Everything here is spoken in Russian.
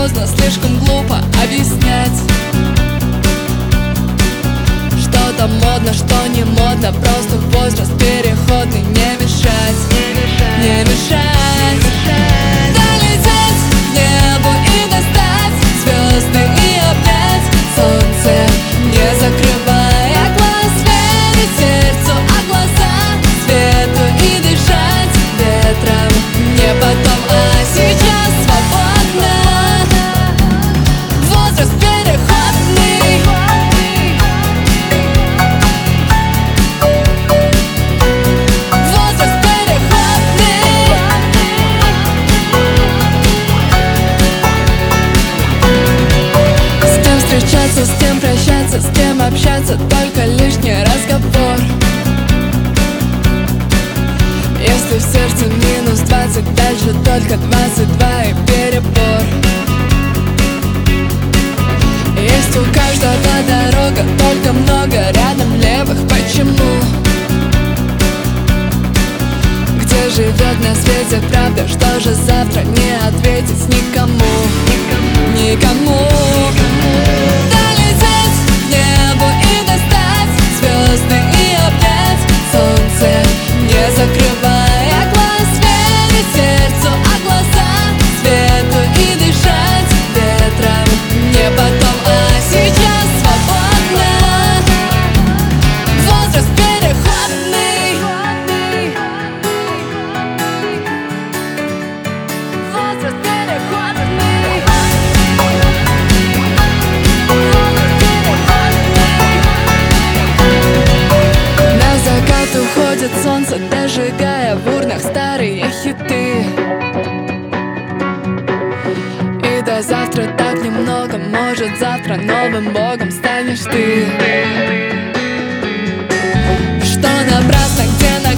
поздно, слишком глупо объяснять. Что-то модно, что не модно, просто возраст переходный. Не мешать, не мешать. Долететь к небу и достать звезды и обнять солнце, не закрывая глаз, верить сердцу, а глаза свету и дышать ветром. Не потом, а сейчас свободно. Возраст переходный. Возраст переходный. С кем встречаться, с кем прощаться, с кем общаться, только лишний разговор. Если в сердце минус 20, дальше только 22 и перебор. Есть у каждого дорога, только много рядом левых. Почему? Где живет на свете правда? Что же завтра не ответить никому? Никому. Долететь к небу и достать звезды и обнять солнце, не закрывая глаз, верить сердцу, а глаза свету и дышать ветром. Не потом, а сейчас свободно. Возраст переходный. Возраст переходный. На закат уходит солнце, дожигая в урнах старые хиты. И до завтра так немного, может завтра новым богом станешь ты. Что напрасно, где на